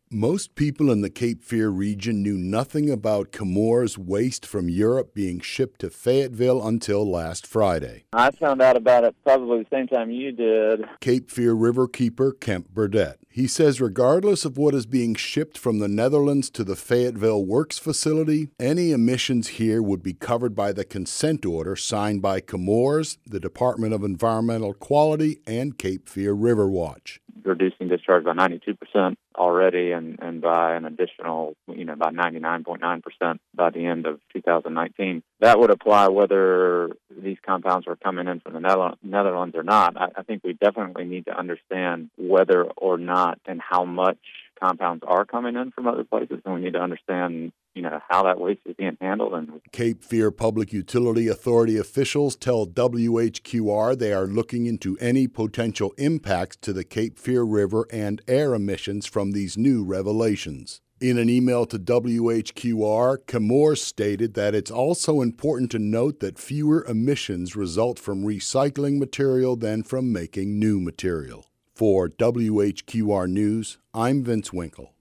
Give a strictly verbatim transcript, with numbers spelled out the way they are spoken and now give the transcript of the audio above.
Most people in the Cape Fear region knew nothing about Chemours waste from Europe being shipped to Fayetteville until last Friday. I found out about it probably the same time you did. Cape Fear River keeper Kemp Burdett. He says regardless of what is being shipped from the Netherlands to the Fayetteville Works facility, any emissions here would be covered by the consent order signed by Chemours, the Department of Environmental Quality, and Cape Fear River Watch. Reducing discharge by ninety-two percent already, and, and by an additional, you know, by ninety-nine point nine percent by the end of two thousand nineteen. That would apply whether these compounds are coming in from the Netherlands or not. I, I think we definitely need to understand whether or not and how much compounds are coming in from other places, and we need to understand, you know, how that waste is being handled. And Cape Fear Public Utility Authority officials tell W H Q R they are looking into any potential impacts to the Cape Fear River and air emissions from these new revelations. In an email to W H Q R, Chemours stated that it's also important to note that fewer emissions result from recycling material than from making new material. For W H Q R News, I'm Vince Winkle.